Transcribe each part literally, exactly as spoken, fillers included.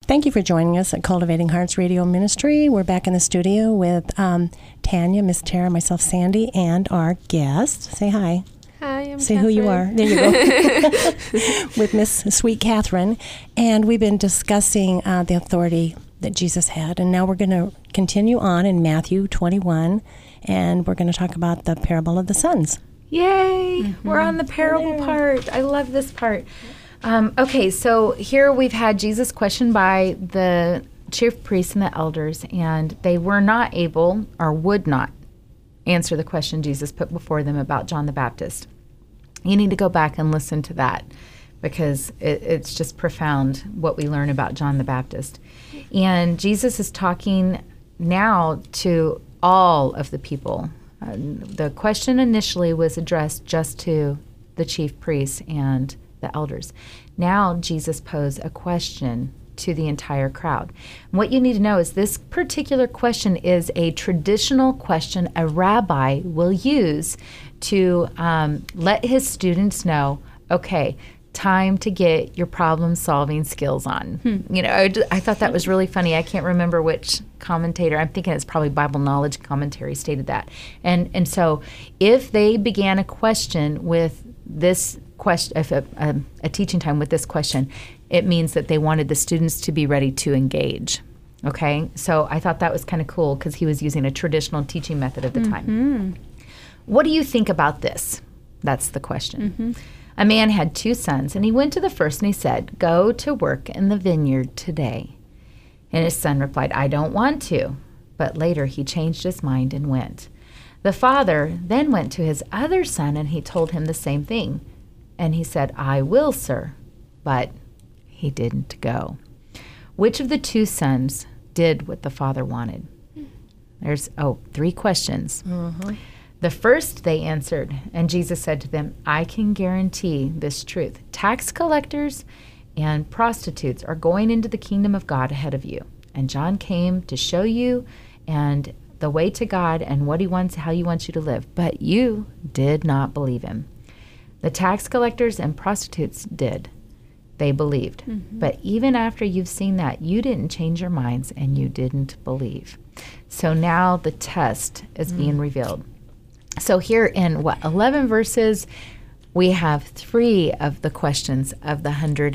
Thank you for joining us at Cultivating Hearts Radio Ministry. We're back in the studio with um, Tanya, Miss Tara, myself, Sandy, and our guest. Say hi. Hi, I'm Say Catherine. who you are. There you go. With Miss Sweet Catherine. And we've been discussing uh, the authority that Jesus had. And now we're going to continue on in Matthew twenty-one. And we're going to talk about the parable of the sons. Yay! Mm-hmm. We're on the parable yeah. part. I love this part. Um, okay, so here we've had Jesus questioned by the chief priests and the elders, and they were not able or would not answer the question Jesus put before them about John the Baptist. You need to go back and listen to that because it, it's just profound what we learn about John the Baptist. And Jesus is talking now to all of the people. Uh, the question initially was addressed just to the chief priests and the elders. Now Jesus posed a question to the entire crowd. And what you need to know is this particular question is a traditional question a rabbi will use to um, let his students know, okay, time to get your problem-solving skills on. Hmm. You know, I, I thought that was really funny. I can't remember which commentator. I'm thinking it's probably Bible Knowledge Commentary stated that. And and so if they began a question with this question, if a, a, a teaching time with this question, it means that they wanted the students to be ready to engage. Okay? So I thought that was kind of cool because he was using a traditional teaching method at the mm-hmm. time. What do you think about this? That's the question. Mm-hmm. A man had two sons, and he went to the first and he said, "Go to work in the vineyard today." And his son replied, "I don't want to." But later he changed his mind and went. The father then went to his other son, and he told him the same thing. And he said, "I will, sir." But he didn't go. Which of the two sons did what the father wanted? There's, oh, three questions. Mm-hmm. The first they answered, and Jesus said to them, "I can guarantee this truth. Tax collectors and prostitutes are going into the kingdom of God ahead of you. And John came to show you and the way to God and what he wants, how he wants you to live. But you did not believe him. The tax collectors and prostitutes did. They believed. Mm-hmm. But even after you've seen that, you didn't change your minds and you didn't believe." So now the test is mm. being revealed. So here in, what, eleven verses, we have three of the questions of the one hundred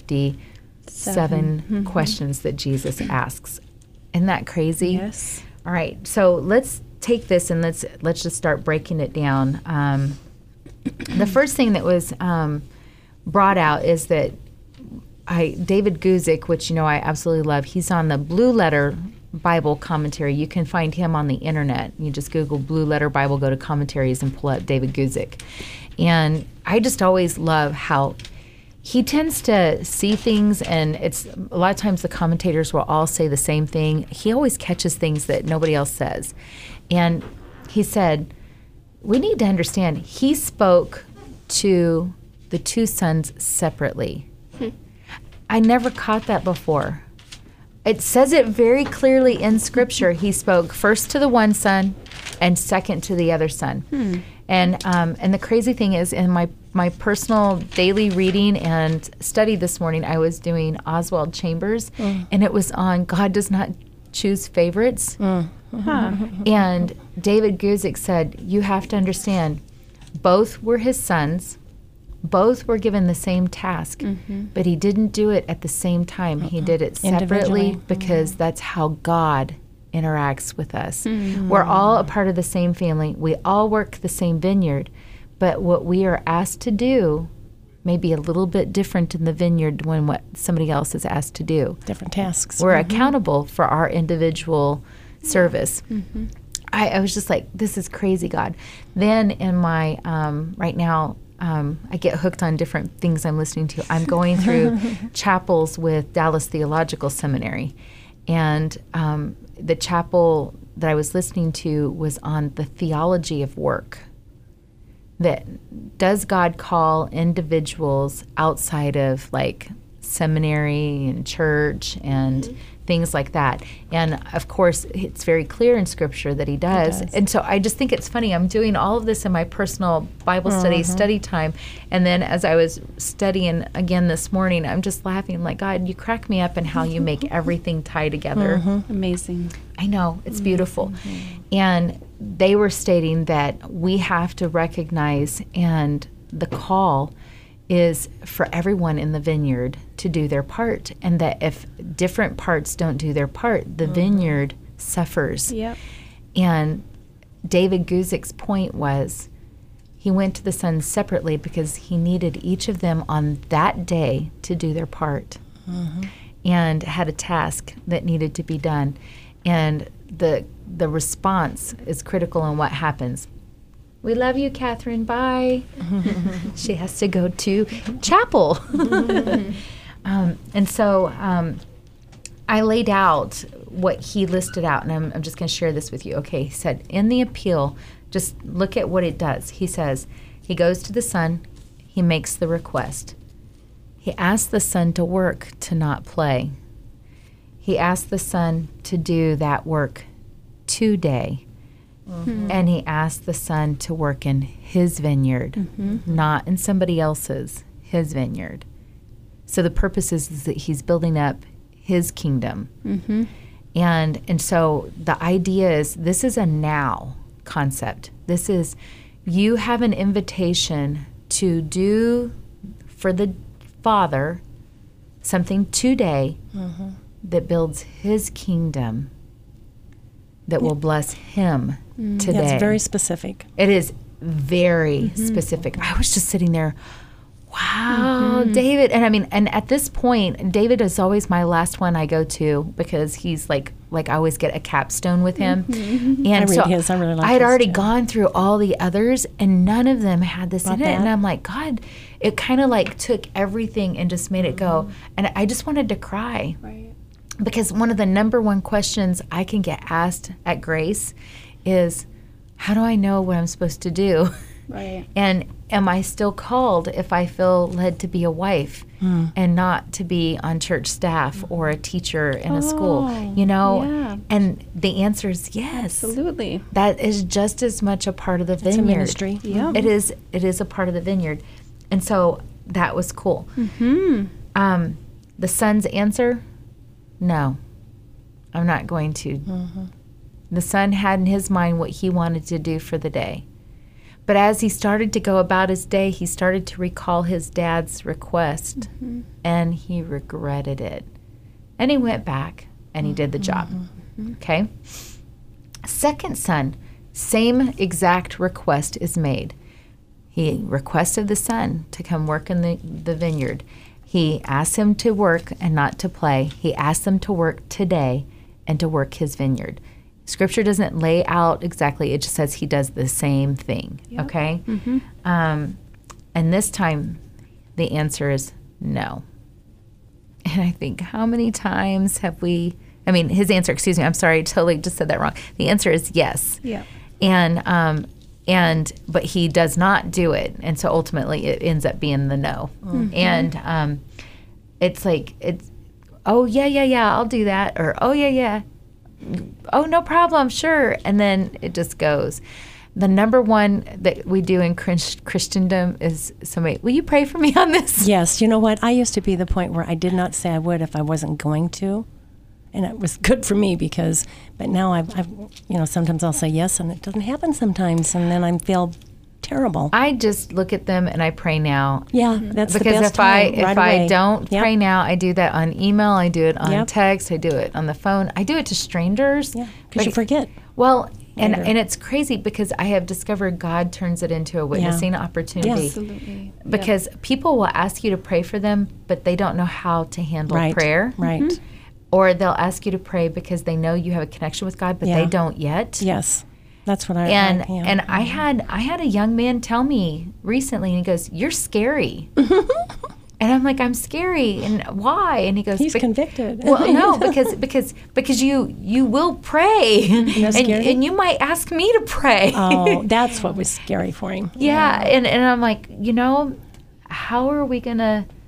fifty-seven mm-hmm. questions that Jesus asks. Isn't that crazy? Yes. All right, so let's take this and let's let's just start breaking it down. Um, the first thing that was um, brought out is that I David Guzik, which you know I absolutely love, he's on the Blue Letter Bible commentary. You can find him on the internet. You just Google Blue Letter Bible, go to commentaries, and pull up David Guzik. And I just always love how he tends to see things, and it's a lot of times the commentators will all say the same thing. He always catches things that nobody else says. And he said, we need to understand, he spoke to the two sons separately. Hmm. I never caught that before. It says it very clearly in Scripture. He spoke first to the one son and second to the other son. Hmm. And um, and the crazy thing is, in my, my personal daily reading and study this morning, I was doing Oswald Chambers, mm. and it was on God does not choose favorites. Mm. Huh. And David Guzik said, you have to understand, both were his sons. Both were given the same task, mm-hmm. but he didn't do it at the same time. Uh-uh. He did it separately because mm-hmm. that's how God interacts with us. Mm-hmm. We're all a part of the same family. We all work the same vineyard, but what we are asked to do may be a little bit different in the vineyard than what somebody else is asked to do. Different tasks. We're mm-hmm. accountable for our individual service. Mm-hmm. I, I was just like, this is crazy, God. Then in my, um, right now, Um, I get hooked on different things I'm listening to. I'm going through chapels with Dallas Theological Seminary. And um, the chapel that I was listening to was on the theology of work. That does God call individuals outside of like seminary and church and mm-hmm. things like that. And of course, it's very clear in Scripture that he does. He does. And so I just think it's funny. I'm doing all of this in my personal Bible study, mm-hmm. study time. And then as I was studying again this morning, I'm just laughing like, God, you crack me up in how you make everything tie together. Mm-hmm. Amazing. I know. It's mm-hmm. beautiful. And they were stating that we have to recognize, and the call is for everyone in the vineyard to do their part, and that if different parts don't do their part, the mm-hmm. vineyard suffers. Yep. And David Guzik's point was he went to the sons separately because he needed each of them on that day to do their part, mm-hmm. and had a task that needed to be done. And the the response is critical in what happens. We love you, Catherine. Bye. She has to go to chapel. um, and so um, I laid out what he listed out, and I'm, I'm just going to share this with you. Okay, he said, in the appeal, just look at what it does. He says, he goes to the son, he makes the request. He asks the son to work, to not play. He asks the son to do that work today. Mm-hmm. And he asked the son to work in his vineyard, mm-hmm. not in somebody else's, his vineyard. So the purpose is, is that he's building up his kingdom. Mm-hmm. And and so the idea is, this is a now concept. This is, you have an invitation to do for the Father something today mm-hmm. that builds his kingdom, that yeah. will bless him mm. today. That's very specific. It is very mm-hmm. specific. I was just sitting there, wow, mm-hmm. David. And I mean, and at this point, David is always my last one I go to, because he's like, like I always get a capstone with him. Mm-hmm. And I so read his. I really like I had his already too. gone through all the others, and none of them had this About in it. that. And I'm like, God, it kind of like took everything and just made it go. And I just wanted to cry. Right. Because one of the number one questions I can get asked at Grace is, how do I know what I'm supposed to do? Right. And am I still called if I feel led to be a wife mm. and not to be on church staff or a teacher in oh, a school? You know? Yeah. And the answer is yes. Absolutely. That is just as much a part of the vineyard. It's a ministry. Yeah. It is, it is a part of the vineyard. And so that was cool. Mm-hmm. Um, the son's answer, no, I'm not going to. Mm-hmm. The son had in his mind what he wanted to do for the day. But as he started to go about his day, he started to recall his dad's request, mm-hmm. and he regretted it. And he went back, and he did the job. Mm-hmm. Okay? Second son, same exact request is made. He requested the son to come work in the, the vineyard. He asked him to work and not to play. He asked him to work today and to work his vineyard. Scripture doesn't lay out exactly. It just says he does the same thing, yep. okay? Mm-hmm. Um, and this time, the answer is no. And I think, how many times have we, I mean, his answer, excuse me, I'm sorry, I totally just said that wrong. The answer is yes. Yeah. And, um, and, but he does not do it. And so ultimately it ends up being the no. Mm-hmm. And um, it's like, it's, oh, yeah, yeah, yeah, I'll do that. Or, oh, yeah, yeah. Oh, no problem, sure. And then it just goes. The number one that we do in Christendom is somebody, will you pray for me on this? Yes. You know what? I used to be the point where I did not say I would if I wasn't going to. And it was good for me because, but now I've, I've, you know, sometimes I'll say yes and it doesn't happen sometimes. And then I feel terrible. I just look at them and I pray now. Yeah, that's because the best if I time, if right I away. don't Yep. pray now, I do that on email, I do it on Yep. text, I do it on the phone, I do it to strangers. Yeah, because you Like, forget. Well, and Later. and it's crazy because I have discovered God turns it into a witnessing opportunity. Yes. Absolutely. Because people will ask you to pray for them, but they don't know how to handle Right. prayer. Right. Mm-hmm. Or they'll ask you to pray because they know you have a connection with God, but Yeah. they don't yet. Yes. That's what I And I, yeah. and I had I had a young man tell me recently, and he goes, "You're scary," and I'm like, "I'm scary, and why?" And he goes, He's "Bec- convicted. Well, no, because because because you you will pray, and scary? and you might ask me to pray. Oh, that's what was scary for him. yeah, and and I'm like, you know, how are we gonna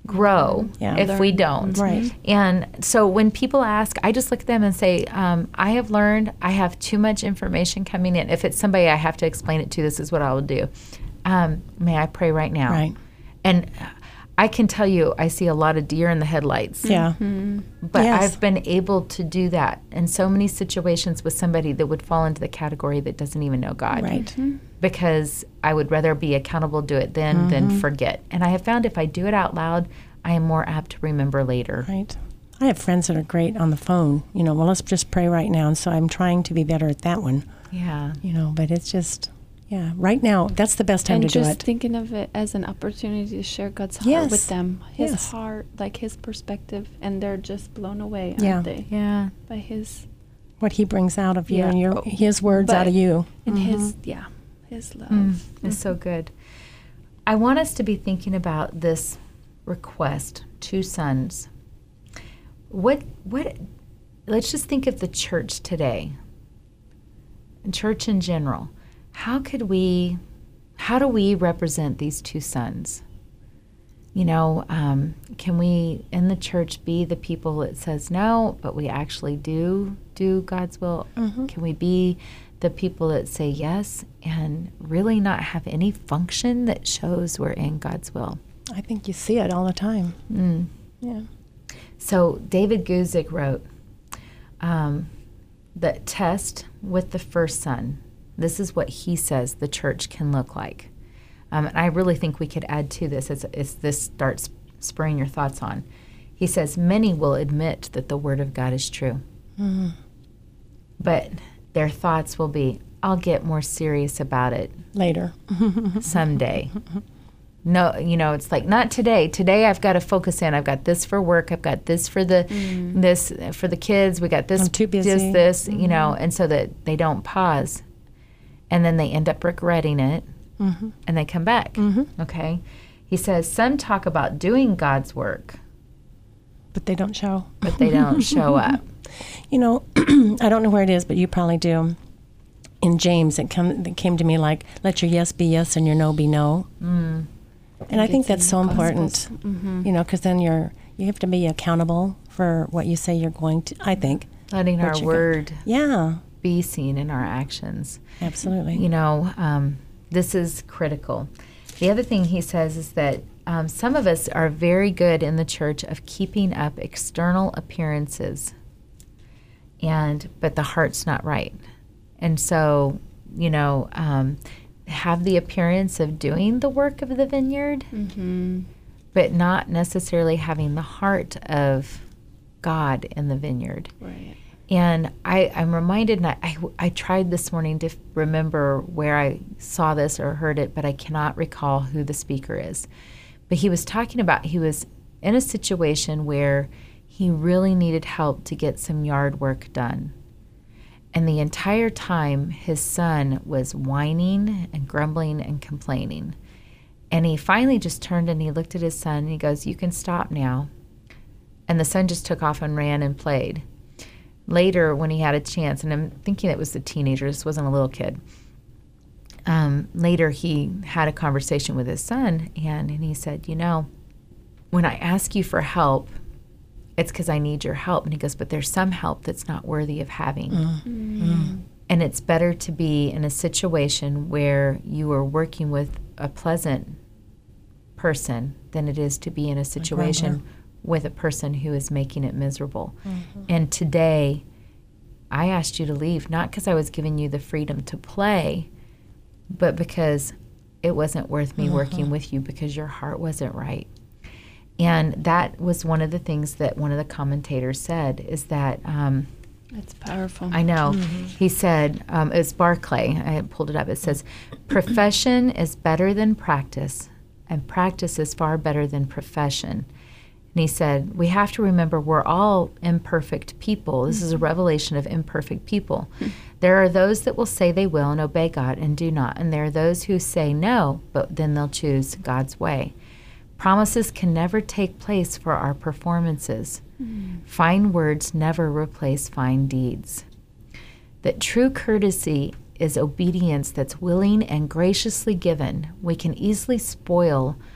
grow Yeah. if we don't. Right. And so when people ask, I just look at them and say, um, I have learned I have too much information coming in. If it's somebody I have to explain it to, this is what I will do. Um, may I pray right now? Right. And I can tell you, I see a lot of deer in the headlights. Yeah. But Yes. I've been able to do that in so many situations with somebody that would fall into the category that doesn't even know God. Right. Because I would rather be accountable, do it then, than forget. And I have found if I do it out loud, I am more apt to remember later. Right. I have friends that are great on the phone. You know, well, let's just pray right now. And so I'm trying to be better at that one. Yeah. You know, but it's just, yeah, right now, that's the best time And to do just it. thinking of it as an opportunity to share God's heart Yes. with them, His Yes. heart, like His perspective, and they're just blown away, aren't Yeah. they? Yeah. By His What he brings out of you Yeah. and your Oh, his words but- out of you. and His yeah, His love. Mm, it's so good. I want us to be thinking about this request, two sons. What, what, let's just think of the church today, and church in general. How could we, how do we represent these two sons? You know, um, can we in the church be the people that says no, but we actually do do God's will? Mhm. Can we be the people that say yes and really not have any function that shows we're in God's will? I think you see it all the time. Mm. Yeah. So David Guzik wrote, um, the test with the first son. This is what he says the church can look like. Um, and I really think we could add to this as, as this starts spurring your thoughts on. He says, many will admit that the word of God is true. Mm-hmm. But their thoughts will be, I'll get more serious about it Later. someday. No, you know, it's like not today. Today I've got to focus in. I've got this for work. I've got this for the this for the kids. We got this I'm too busy. this this, you know, and so that they don't pause. And then they end up regretting it Mm-hmm. and they come back. Mm-hmm. Okay? He says some talk about doing God's work, But they don't show. but they don't show up. You know, I don't know where it is, but you probably do. In James, it, come, it came to me like, let your yes be yes and your no be no. Mm. And I think it's that's in so the important, Gospels. Mhm. you know, because then you're, you have to be accountable for what you say you're going to, I think. Letting What our you go- word Yeah, be seen in our actions. absolutely. You know, um, this is critical. The other thing he says is that um, some of us are very good in the church of keeping up external appearances, and but the heart's not right. And so, you know, um, have the appearance of doing the work of the vineyard, Mhm. but not necessarily having the heart of God in the vineyard. Right. And I, I'm reminded, and I, I, I tried this morning to f- remember where I saw this or heard it, but I cannot recall who the speaker is. But he was talking about, he was in a situation where he really needed help to get some yard work done. And the entire time, his son was whining and grumbling and complaining. And he finally just turned and he looked at his son and he goes, "You can stop now." And the son just took off and ran and played. Later, when he had a chance, and I'm thinking it was the teenager, this wasn't a little kid. Um, later, he had a conversation with his son, and, and he said, "You know, when I ask you for help, it's because I need your help." And he goes, "But there's some help that's not worthy of having." Mm. And it's better to be in a situation where you are working with a pleasant person than it is to be in a situation grumbler. with a person who is making it miserable. Mhm. And today, I asked you to leave, not because I was giving you the freedom to play, but because it wasn't worth me working with you because your heart wasn't right. And that was one of the things that one of the commentators said is that, um, That's powerful. I know, he said, um, it's Barclay, I pulled it up, it says, profession is better than practice, and practice is far better than profession. And he said, we have to remember we're all imperfect people. This is a revelation of imperfect people. There are those that will say they will and obey God and do not. And there are those who say no, but then they'll choose God's way. Promises can never take place for our performances. Fine words never replace fine deeds. That true courtesy is obedience that's willing and graciously given. We can easily spoil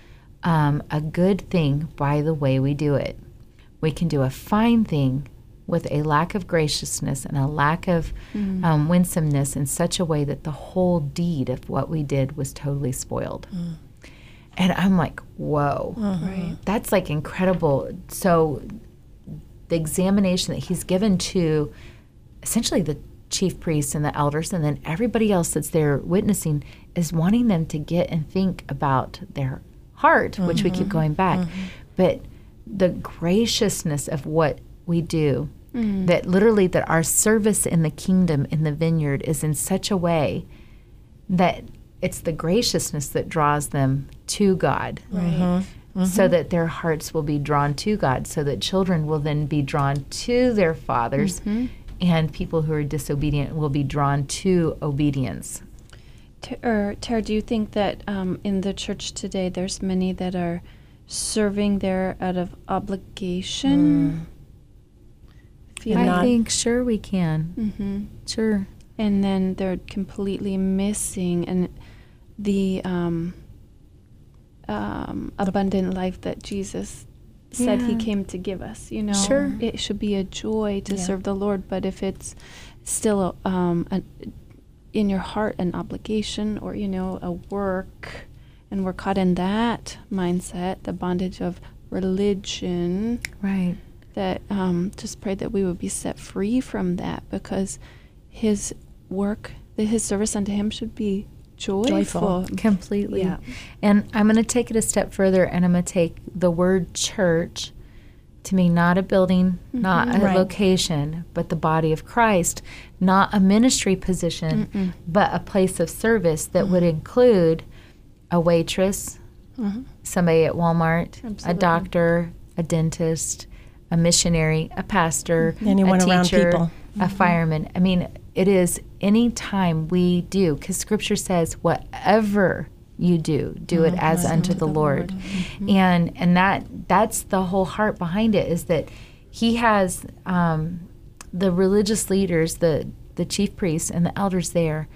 um, a good thing by the way we do it. We can do a fine thing with a lack of graciousness and a lack of mm. um, winsomeness in such a way that the whole deed of what we did was totally spoiled. Mm. And I'm like, whoa, uh-huh. right. That's like incredible. So the examination that he's given to essentially the chief priests and the elders and then everybody else that's there witnessing is wanting them to get and think about their heart, mm-hmm. which we keep going back. Mm-hmm. But the graciousness of what we do, mm. that literally that our service in the kingdom, in the vineyard, is in such a way that it's the graciousness that draws them to God. Right. Mm-hmm. Mm-hmm. So that their hearts will be drawn to God, so that children will then be drawn to their fathers, mm-hmm. and people who are disobedient will be drawn to obedience. Or, Tara, do you think that um, in the church today there's many that are serving there out of obligation? Mm. I not, think sure we can. Mm-hmm. Sure. And then they're completely missing and the... Um, Um, abundant life that Jesus said yeah. he came to give us, you know. Sure. It should be a joy to yeah. serve the Lord, but if it's still a, um, an, in your heart an obligation or, you know, a work, and we're caught in that mindset, the bondage of religion. Right. That um, just pray that we would be set free from that, because his work, that his service unto him should be Joyful. Joyful. Completely. Yeah. And I'm going to take it a step further, and I'm going to take the word church to mean not a building, mm-hmm. not a right. location, but the body of Christ, not a ministry position, Mm-mm. but a place of service that mm-hmm. would include a waitress, mm-hmm. somebody at Walmart, Absolutely. a doctor, a dentist, a missionary, a pastor, mm-hmm. anyone a teacher, around people. a mm-hmm. fireman. I mean, it is any time we do, because Scripture says, whatever you do, do mm-hmm. it as right. unto the, the Lord. Lord. Mm-hmm. And and that that's the whole heart behind it, is that he has um, the religious leaders, the, the chief priests and the elders there,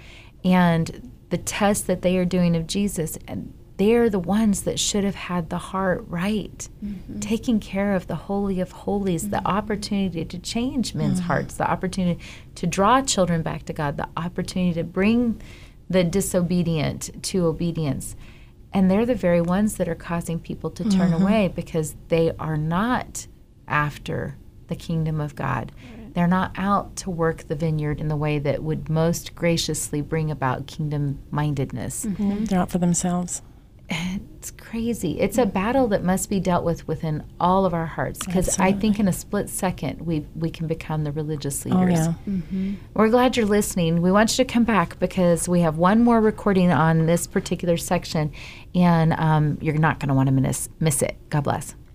and the test that they are doing of Jesus, and they're the ones that should have had the heart right, mm-hmm. taking care of the Holy of Holies, mm-hmm. the opportunity to change men's mm-hmm. hearts, the opportunity to draw children back to God, the opportunity to bring the disobedient to obedience. And they're the very ones that are causing people to turn mm-hmm. away, because they are not after the kingdom of God. Right. They're not out to work the vineyard in the way that would most graciously bring about kingdom-mindedness. Mm-hmm. They're out for themselves. It's crazy. It's a battle that must be dealt with within all of our hearts, because I think in a split second we we can become the religious leaders. Oh, yeah. Mm-hmm. We're glad you're listening. We want you to come back, because we have one more recording on this particular section, and um, you're not going to want to miss, miss it. God bless.